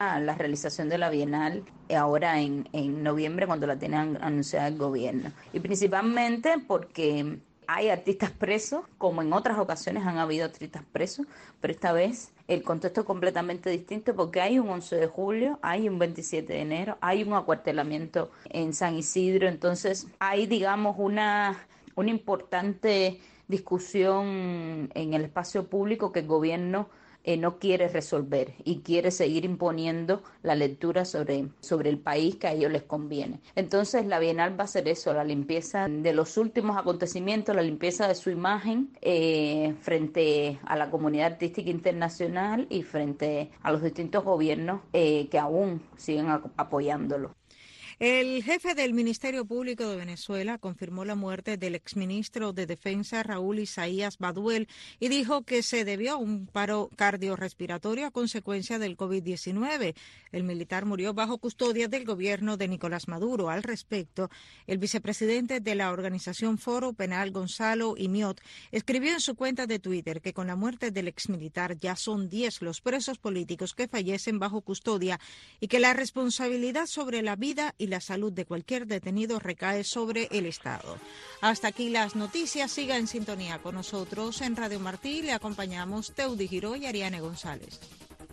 la realización de la Bienal ahora en noviembre, cuando la tiene anunciada el gobierno. Y principalmente porque hay artistas presos, como en otras ocasiones han habido artistas presos, pero esta vez el contexto es completamente distinto porque hay un 11 de julio, hay un 27 de enero, hay un acuartelamiento en San Isidro, entonces hay, digamos, una importante discusión en el espacio público que el gobierno no quiere resolver y quiere seguir imponiendo la lectura sobre el país que a ellos les conviene. Entonces la Bienal va a ser eso, la limpieza de los últimos acontecimientos, la limpieza de su imagen frente a la comunidad artística internacional y frente a los distintos gobiernos que aún siguen apoyándolo. El jefe del Ministerio Público de Venezuela confirmó la muerte del exministro de Defensa Raúl Isaías Baduel y dijo que se debió a un paro cardiorrespiratorio a consecuencia del COVID-19. El militar murió bajo custodia del gobierno de Nicolás Maduro. Al respecto, el vicepresidente de la organización Foro Penal, Gonzalo Imiot, escribió en su cuenta de Twitter que con la muerte del exmilitar ya son 10 los presos políticos que fallecen bajo custodia y que la responsabilidad sobre la vida y la salud de cualquier detenido recae sobre el Estado. Hasta aquí las noticias. Siga en sintonía con nosotros en Radio Martí. Le acompañamos Teudi Giró y Ariane González.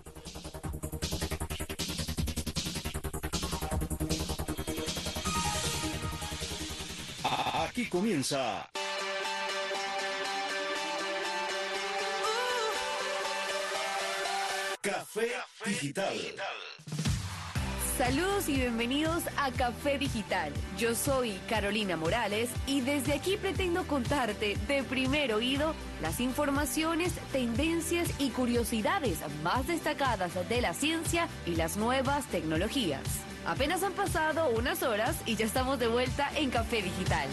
Aquí comienza Café Digital. Saludos y bienvenidos a Café Digital. Yo soy Carolina Morales y desde aquí pretendo contarte de primer oído las informaciones, tendencias y curiosidades más destacadas de la ciencia y las nuevas tecnologías. Apenas han pasado unas horas y ya estamos de vuelta en Café Digital.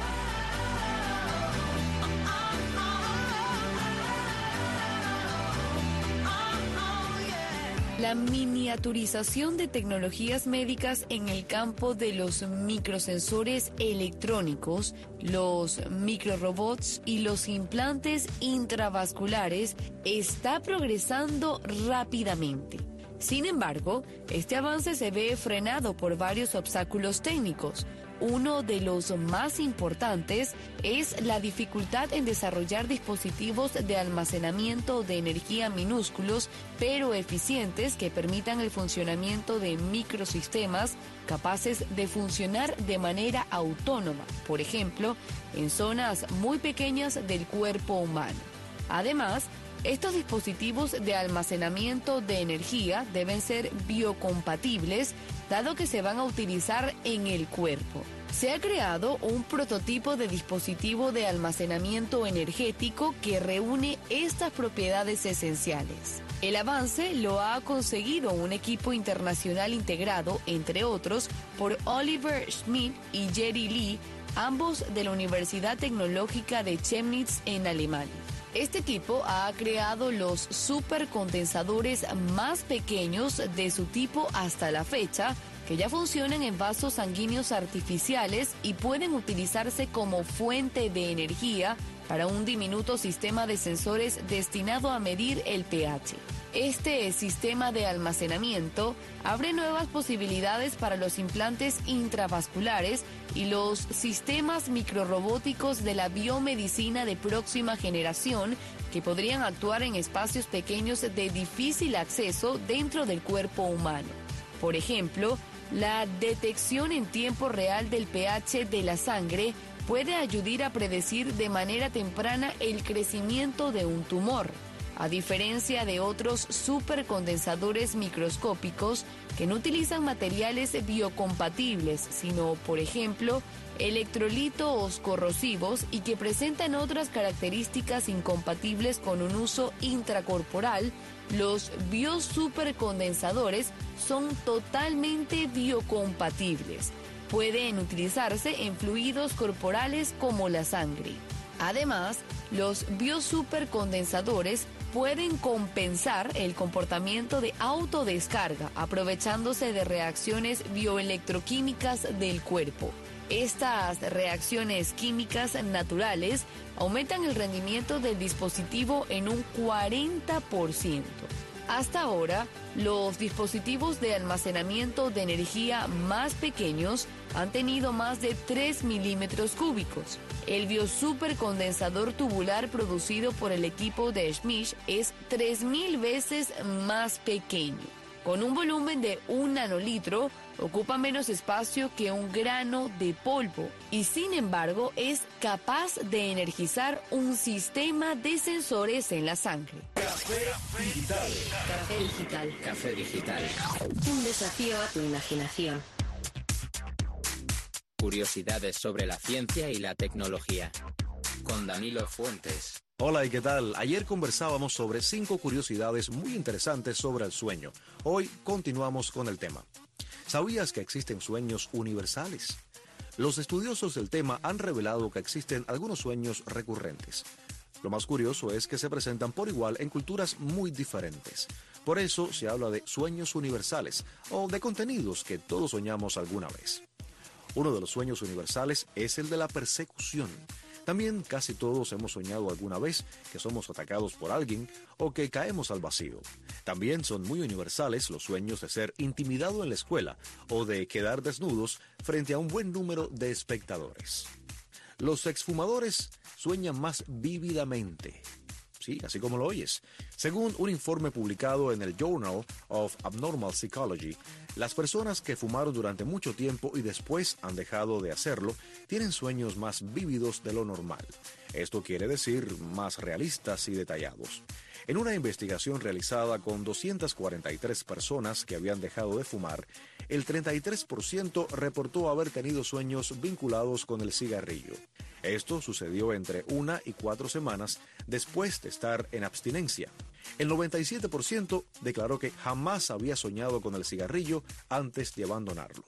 La miniaturización de tecnologías médicas en el campo de los microsensores electrónicos, los microrobots y los implantes intravasculares está progresando rápidamente. Sin embargo, este avance se ve frenado por varios obstáculos técnicos. Uno de los más importantes es la dificultad en desarrollar dispositivos de almacenamiento de energía minúsculos pero eficientes que permitan el funcionamiento de microsistemas capaces de funcionar de manera autónoma, por ejemplo, en zonas muy pequeñas del cuerpo humano. Además, estos dispositivos de almacenamiento de energía deben ser biocompatibles, dado que se van a utilizar en el cuerpo. Se ha creado un prototipo de dispositivo de almacenamiento energético que reúne estas propiedades esenciales. El avance lo ha conseguido un equipo internacional integrado, entre otros, por Oliver Schmidt y Jerry Lee, ambos de la Universidad Tecnológica de Chemnitz en Alemania. Este equipo ha creado los supercondensadores más pequeños de su tipo hasta la fecha, que ya funcionan en vasos sanguíneos artificiales y pueden utilizarse como fuente de energía para un diminuto sistema de sensores destinado a medir el pH. Este sistema de almacenamiento abre nuevas posibilidades para los implantes intravasculares y los sistemas microrobóticos de la biomedicina de próxima generación que podrían actuar en espacios pequeños de difícil acceso dentro del cuerpo humano. Por ejemplo, la detección en tiempo real del pH de la sangre puede ayudar a predecir de manera temprana el crecimiento de un tumor, a diferencia de otros supercondensadores microscópicos que no utilizan materiales biocompatibles, sino, por ejemplo, electrolitos corrosivos y que presentan otras características incompatibles con un uso intracorporal. Los biosupercondensadores son totalmente biocompatibles. Pueden utilizarse en fluidos corporales como la sangre. Además, los biosupercondensadores pueden compensar el comportamiento de autodescarga, aprovechándose de reacciones bioelectroquímicas del cuerpo. Estas reacciones químicas naturales aumentan el rendimiento del dispositivo en un 40%. Hasta ahora, los dispositivos de almacenamiento de energía más pequeños han tenido más de 3 milímetros cúbicos. El biosupercondensador tubular producido por el equipo de Schmidt es 3.000 veces más pequeño. Con un volumen de 1 nanolitro, ocupa menos espacio que un grano de polvo y, sin embargo, es capaz de energizar un sistema de sensores en la sangre. Café digital. Café digital. Café digital. Un desafío a tu imaginación. Curiosidades sobre la ciencia y la tecnología. Con Danilo Fuentes. Hola, ¿y qué tal? Ayer conversábamos sobre 5 curiosidades muy interesantes sobre el sueño. Hoy continuamos con el tema. ¿Sabías que existen sueños universales? Los estudiosos del tema han revelado que existen algunos sueños recurrentes. Lo más curioso es que se presentan por igual en culturas muy diferentes. Por eso se habla de sueños universales o de contenidos que todos soñamos alguna vez. Uno de los sueños universales es el de la persecución. También casi todos hemos soñado alguna vez que somos atacados por alguien o que caemos al vacío. También son muy universales los sueños de ser intimidado en la escuela o de quedar desnudos frente a un buen número de espectadores. Los exfumadores sueñan más vívidamente. Sí, así como lo oyes. Según un informe publicado en el Journal of Abnormal Psychology, las personas que fumaron durante mucho tiempo y después han dejado de hacerlo tienen sueños más vívidos de lo normal. Esto quiere decir más realistas y detallados. En una investigación realizada con 243 personas que habían dejado de fumar, el 33% reportó haber tenido sueños vinculados con el cigarrillo. Esto sucedió entre 1 y 4 semanas después de estar en abstinencia. El 97% declaró que jamás había soñado con el cigarrillo antes de abandonarlo.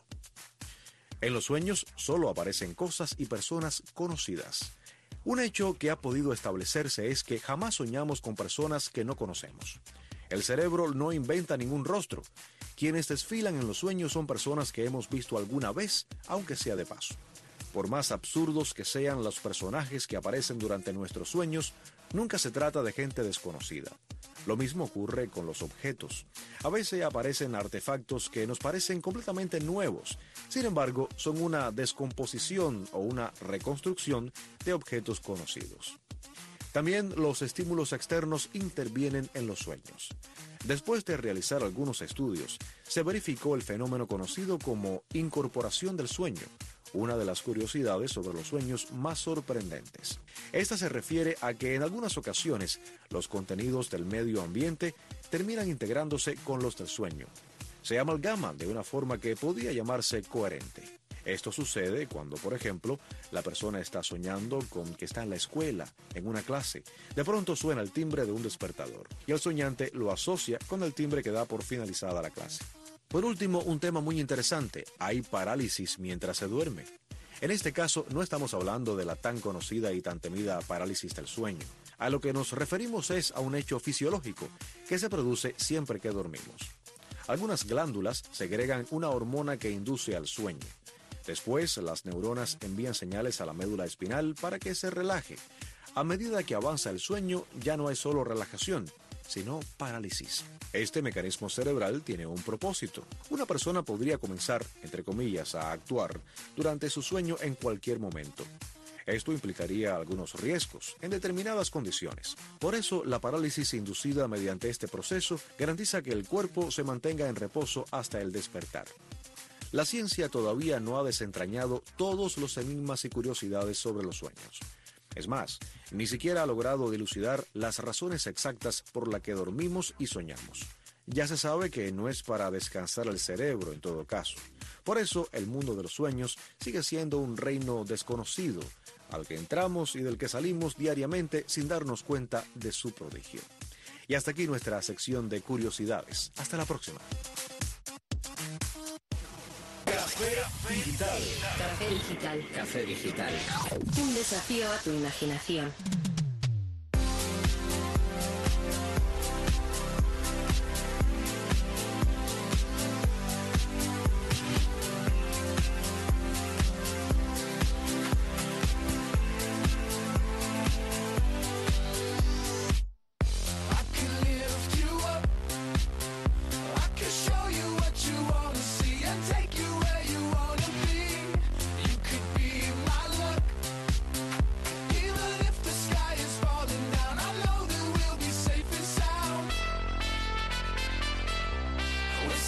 En los sueños solo aparecen cosas y personas conocidas. Un hecho que ha podido establecerse es que jamás soñamos con personas que no conocemos. El cerebro no inventa ningún rostro. Quienes desfilan en los sueños son personas que hemos visto alguna vez, aunque sea de paso. Por más absurdos que sean los personajes que aparecen durante nuestros sueños, nunca se trata de gente desconocida. Lo mismo ocurre con los objetos. A veces aparecen artefactos que nos parecen completamente nuevos, sin embargo, son una descomposición o una reconstrucción de objetos conocidos. También los estímulos externos intervienen en los sueños. Después de realizar algunos estudios, se verificó el fenómeno conocido como incorporación del sueño, una de las curiosidades sobre los sueños más sorprendentes. Esta se refiere a que en algunas ocasiones los contenidos del medio ambiente terminan integrándose con los del sueño. Se amalgaman de una forma que podría llamarse coherente. Esto sucede cuando, por ejemplo, la persona está soñando con que está en la escuela, en una clase. De pronto suena el timbre de un despertador y el soñante lo asocia con el timbre que da por finalizada la clase. Por último, un tema muy interesante, hay parálisis mientras se duerme. En este caso, no estamos hablando de la tan conocida y tan temida parálisis del sueño. A lo que nos referimos es a un hecho fisiológico que se produce siempre que dormimos. Algunas glándulas segregan una hormona que induce al sueño. Después, las neuronas envían señales a la médula espinal para que se relaje. A medida que avanza el sueño, ya no hay solo relajación, sino parálisis. Este mecanismo cerebral tiene un propósito. Una persona podría comenzar, entre comillas, a actuar durante su sueño en cualquier momento. Esto implicaría algunos riesgos en determinadas condiciones. Por eso, la parálisis inducida mediante este proceso garantiza que el cuerpo se mantenga en reposo hasta el despertar. La ciencia todavía no ha desentrañado todos los enigmas y curiosidades sobre los sueños. Es más, ni siquiera ha logrado dilucidar las razones exactas por las que dormimos y soñamos. Ya se sabe que no es para descansar el cerebro en todo caso. Por eso, el mundo de los sueños sigue siendo un reino desconocido, al que entramos y del que salimos diariamente sin darnos cuenta de su prodigio. Y hasta aquí nuestra sección de curiosidades. Hasta la próxima. Café digital. Café digital. Café digital. Un desafío a tu imaginación.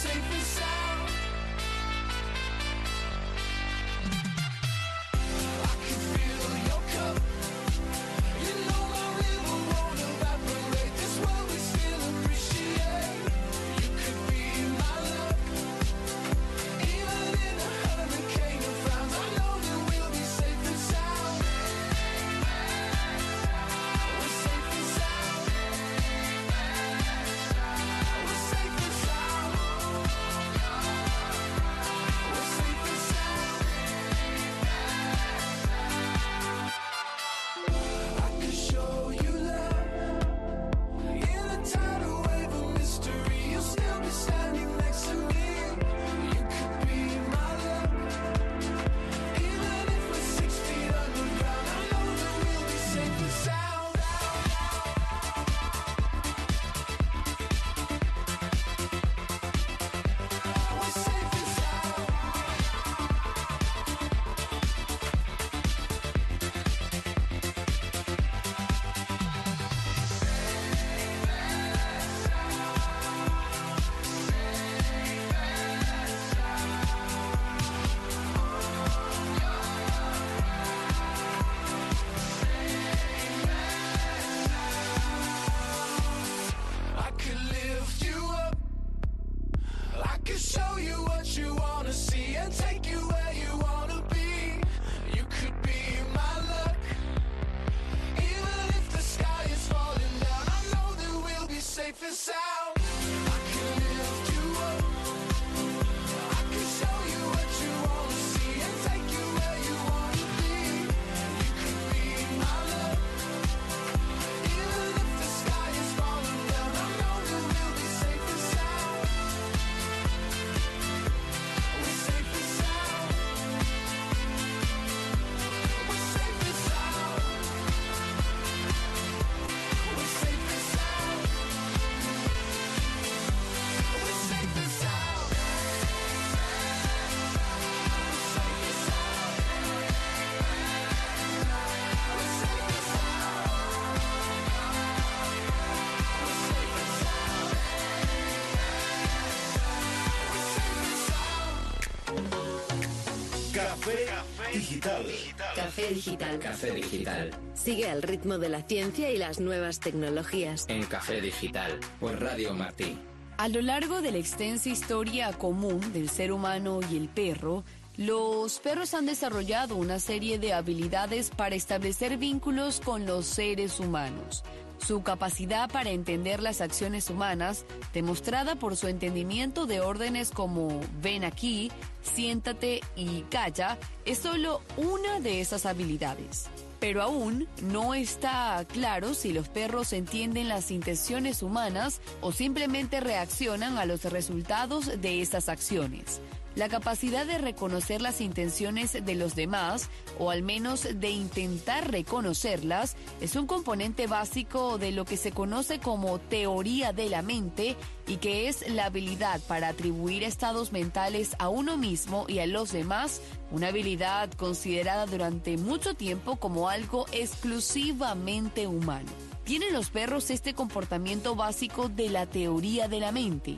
Café Digital. Café Digital. Café Digital. Sigue al ritmo de la ciencia y las nuevas tecnologías. En Café Digital, por Radio Martí. A lo largo de la extensa historia común del ser humano y el perro, los perros han desarrollado una serie de habilidades para establecer vínculos con los seres humanos. Su capacidad para entender las acciones humanas, demostrada por su entendimiento de órdenes como ven aquí, siéntate y calla, es solo una de esas habilidades. Pero aún no está claro si los perros entienden las intenciones humanas o simplemente reaccionan a los resultados de esas acciones. La capacidad de reconocer las intenciones de los demás, o al menos de intentar reconocerlas, es un componente básico de lo que se conoce como teoría de la mente y que es la habilidad para atribuir estados mentales a uno mismo y a los demás, una habilidad considerada durante mucho tiempo como algo exclusivamente humano. ¿Tienen los perros este comportamiento básico de la teoría de la mente?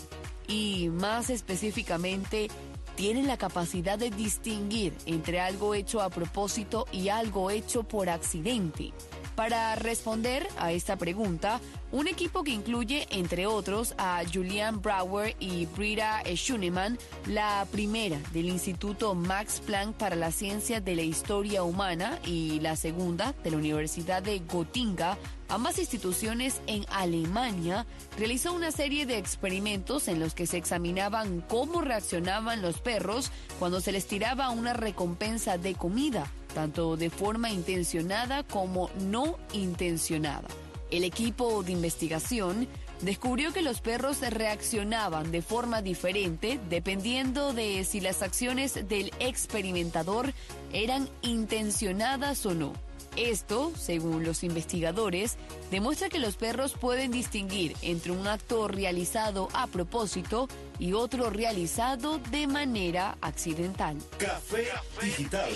Y más específicamente, tienen la capacidad de distinguir entre algo hecho a propósito y algo hecho por accidente. Para responder a esta pregunta, un equipo que incluye, entre otros, a Julian Brouwer y Britta Schünemann, la primera del Instituto Max Planck para la Ciencia de la Historia Humana y la segunda de la Universidad de Gotinga, ambas instituciones en Alemania, realizó una serie de experimentos en los que se examinaban cómo reaccionaban los perros cuando se les tiraba una recompensa de comida, tanto de forma intencionada como no intencionada. El equipo de investigación descubrió que los perros reaccionaban de forma diferente dependiendo de si las acciones del experimentador eran intencionadas o no. Esto, según los investigadores, demuestra que los perros pueden distinguir entre un acto realizado a propósito y otro realizado de manera accidental. Café Digital.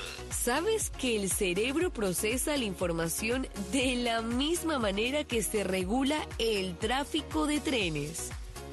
¿Sabes que el cerebro procesa la información de la misma manera que se regula el tráfico de trenes?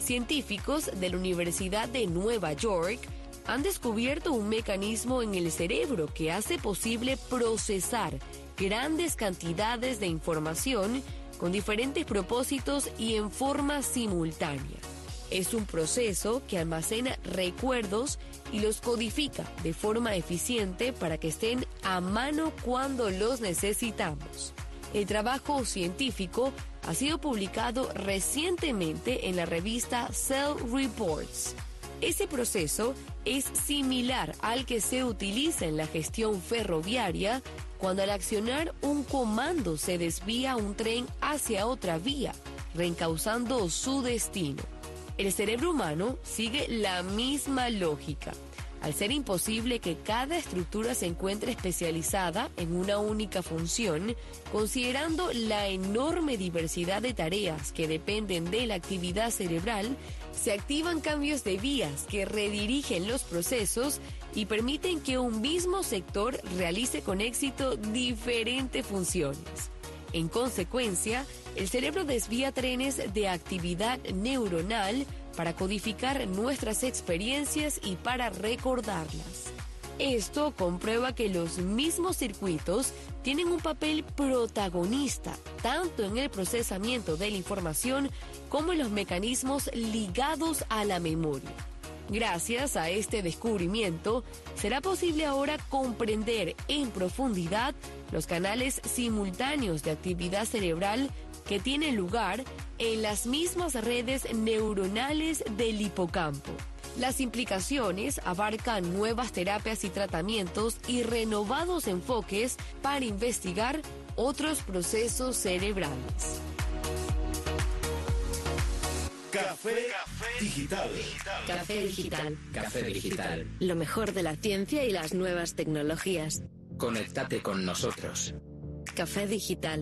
Científicos de la Universidad de Nueva York han descubierto un mecanismo en el cerebro que hace posible procesar grandes cantidades de información con diferentes propósitos y en forma simultánea. Es un proceso que almacena recuerdos y los codifica de forma eficiente para que estén a mano cuando los necesitamos. El trabajo científico ha sido publicado recientemente en la revista Cell Reports. Ese proceso es similar al que se utiliza en la gestión ferroviaria cuando al accionar un comando se desvía un tren hacia otra vía, reencauzando su destino. El cerebro humano sigue la misma lógica. Al ser imposible que cada estructura se encuentre especializada en una única función, considerando la enorme diversidad de tareas que dependen de la actividad cerebral, se activan cambios de vías que redirigen los procesos y permiten que un mismo sector realice con éxito diferentes funciones. En consecuencia, el cerebro desvía trenes de actividad neuronal para codificar nuestras experiencias y para recordarlas. Esto comprueba que los mismos circuitos tienen un papel protagonista tanto en el procesamiento de la información como en los mecanismos ligados a la memoria. Gracias a este descubrimiento, será posible ahora comprender en profundidad los canales simultáneos de actividad cerebral que tienen lugar en las mismas redes neuronales del hipocampo. Las implicaciones abarcan nuevas terapias y tratamientos y renovados enfoques para investigar otros procesos cerebrales. Café Digital. Café Digital. Café Digital. Lo mejor de la ciencia y las nuevas tecnologías. Conéctate con nosotros. Café Digital.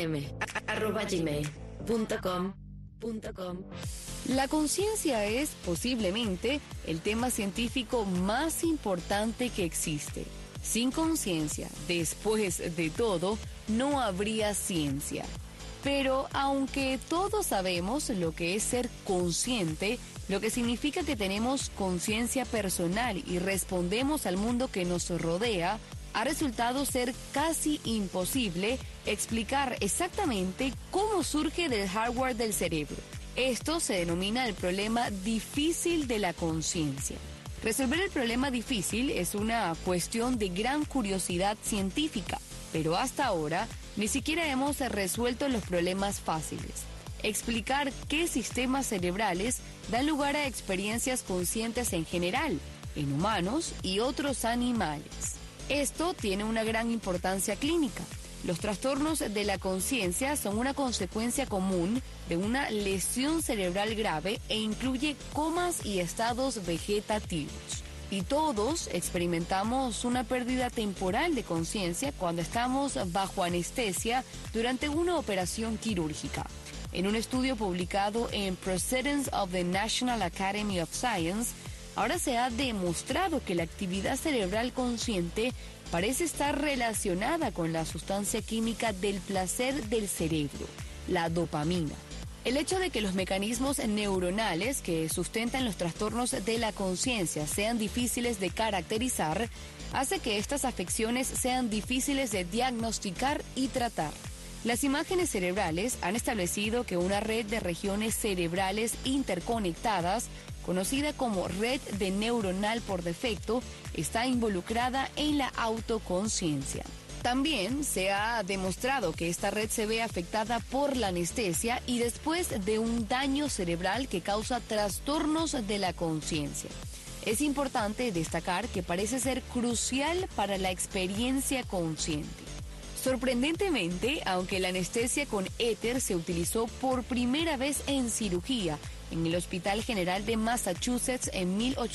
rm@gmail.com. La conciencia es posiblemente el tema científico más importante que existe. Sin conciencia, después de todo, no habría ciencia. Pero aunque todos sabemos lo que es ser consciente, lo que significa que tenemos conciencia personal y respondemos al mundo que nos rodea, ha resultado ser casi imposible explicar exactamente cómo surge del hardware del cerebro. Esto se denomina el problema difícil de la conciencia. Resolver el problema difícil es una cuestión de gran curiosidad científica, pero hasta ahora ni siquiera hemos resuelto los problemas fáciles. Explicar qué sistemas cerebrales dan lugar a experiencias conscientes en general, en humanos y otros animales. Esto tiene una gran importancia clínica. Los trastornos de la conciencia son una consecuencia común de una lesión cerebral grave e incluye comas y estados vegetativos. Y todos experimentamos una pérdida temporal de conciencia cuando estamos bajo anestesia durante una operación quirúrgica. En un estudio publicado en Proceedings of the National Academy of Science, ahora se ha demostrado que la actividad cerebral consciente parece estar relacionada con la sustancia química del placer del cerebro, la dopamina. El hecho de que los mecanismos neuronales que sustentan los trastornos de la conciencia sean difíciles de caracterizar hace que estas afecciones sean difíciles de diagnosticar y tratar. Las imágenes cerebrales han establecido que una red de regiones cerebrales interconectadas, conocida como red de neuronal por defecto, está involucrada en la autoconciencia. También se ha demostrado que esta red se ve afectada por la anestesia y después de un daño cerebral que causa trastornos de la conciencia. Es importante destacar que parece ser crucial para la experiencia consciente. Sorprendentemente, aunque la anestesia con éter se utilizó por primera vez en cirugía en el Hospital General de Massachusetts en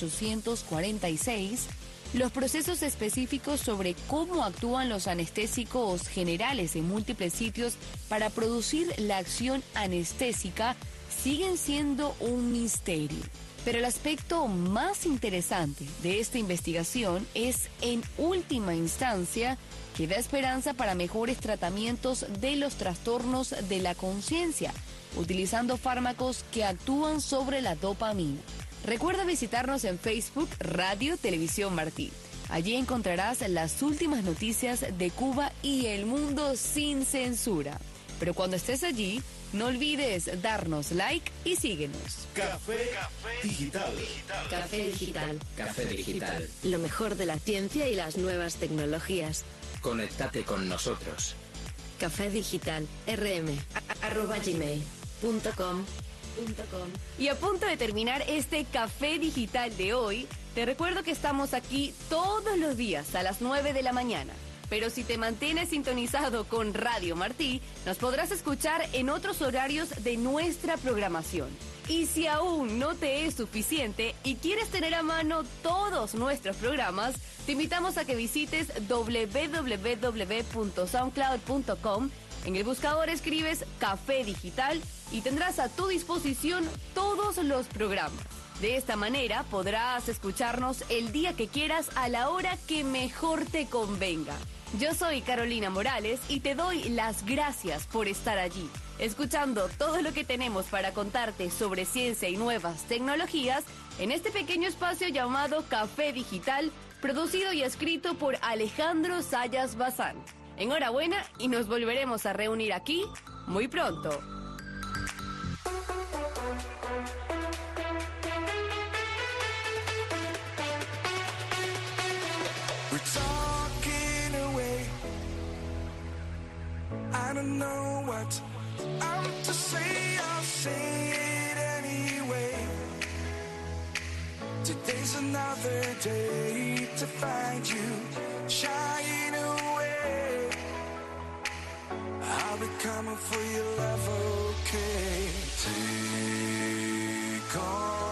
1846, los procesos específicos sobre cómo actúan los anestésicos generales en múltiples sitios para producir la acción anestésica siguen siendo un misterio. Pero el aspecto más interesante de esta investigación es, en última instancia, que da esperanza para mejores tratamientos de los trastornos de la conciencia, utilizando fármacos que actúan sobre la dopamina. Recuerda visitarnos en Facebook Radio Televisión Martí. Allí encontrarás las últimas noticias de Cuba y el mundo sin censura. Pero cuando estés allí, no olvides darnos like y síguenos. Café Digital. Café Digital. Café Digital. Lo mejor de la ciencia y las nuevas tecnologías. Conéctate con nosotros. Café Digital. rm@gmail.com. Y a punto de terminar este Café Digital de hoy, te recuerdo que estamos aquí todos los días a las 9 de la mañana. Pero si te mantienes sintonizado con Radio Martí, nos podrás escuchar en otros horarios de nuestra programación. Y si aún no te es suficiente y quieres tener a mano todos nuestros programas, te invitamos a que visites www.soundcloud.com. En el buscador escribes Café Digital y tendrás a tu disposición todos los programas. De esta manera podrás escucharnos el día que quieras a la hora que mejor te convenga. Yo soy Carolina Morales y te doy las gracias por estar allí, escuchando todo lo que tenemos para contarte sobre ciencia y nuevas tecnologías en este pequeño espacio llamado Café Digital, producido y escrito por Alejandro Sayas Bazán. Enhorabuena y nos volveremos a reunir aquí muy pronto. I don't know what I'm to say, I'll say it anyway. Today's another day to find you shying away. I'll be coming for your love, okay? Take on